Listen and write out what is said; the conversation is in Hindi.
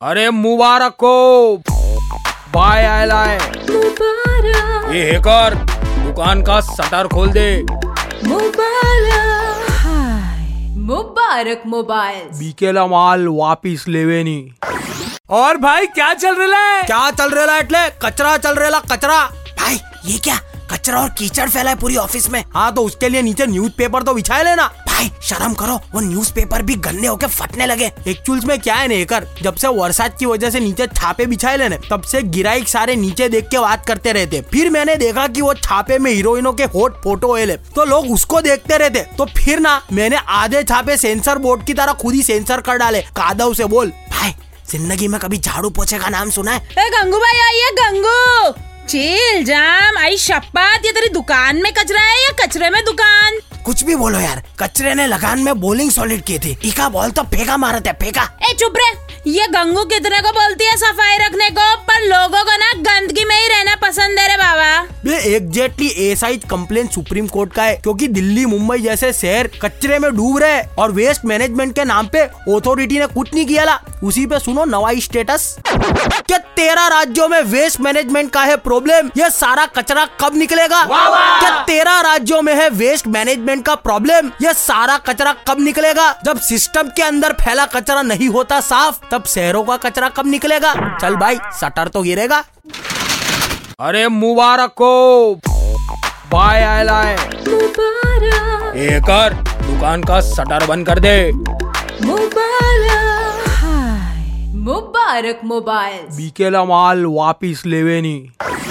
अरे मुबारक को बाय आयलाय मुबारक। ये हैकर दुकान का शटर खोल दे। मुबारक। हाय मुबारक मोबाइल बीकेला माल वापिस लेवे नी। और भाई क्या चल रहा है? क्या चल रहा है? એટલે कचरा चल रहा कचरा। भाई ये क्या कचरा और कीचड़ फैला है पूरी ऑफिस में। हाँ तो उसके लिए नीचे न्यूज़पेपर तो बिछाए लेना। भाई शर्म करो, वो न्यूज़पेपर भी गंदे होके फटने लगे। एक्चुअल्स में क्या है नेकर, जब से बरसात की वजह से नीचे छापे बिछाए लेने तब से गिराइक सारे नीचे देख के बात करते रहते। फिर मैंने देखा कि वो छापे में हीरोइनों के हॉट फोटो है तो लोग उसको देखते रहते। तो फिर ना मैंने आधे छापे सेंसर बोर्ड की तरह खुद ही सेंसर कर डाले। कादव से बोल भाई, जिंदगी में कभी झाड़ू पोछे का नाम सुना है? गंगू भाई आइए। गंगू चिल जाम आई शपथ, ये तेरी दुकान में कचरा है या कचरे में दुकान? कुछ भी बोलो यार, कचरे ने लगान में बॉलिंग सॉलिड की थी। इका बॉल तो फेंका मारते फेंका। ए चुप रे, ये गंगू कितने को बोलती है सफाई रखने को, पर लोगों को ना गंदगी में ही रहना पसंद है रे बाबा। ये एग्जैक्टली ऐसा ही कंप्लेन सुप्रीम कोर्ट का है, क्योंकि दिल्ली मुंबई जैसे शहर कचरे में डूब रहे हैं और वेस्ट मैनेजमेंट के नाम पे अथॉरिटी ने कुछ नहीं किया। उसी पे सुनो नवा स्टेटस। क्या 13 राज्यों में वेस्ट मैनेजमेंट का है प्रॉब्लम? ये सारा कचरा कब निकलेगा? क्या 13 राज्यों में है वेस्ट मैनेजमेंट का प्रॉब्लम? ये सारा कचरा कब निकलेगा? जब सिस्टम के अंदर फैला कचरा नहीं होता साफ, तब शहरों का कचरा कब निकलेगा? चल भाई शटर तो गिरेगा। अरे मुबारक को बाय आयलाय मुबारक। हैकर दुकान का शटर बंद कर दे। मुबारक। हाय मुबारक मोबाइल बीकेला माल वापिस लेवे नी।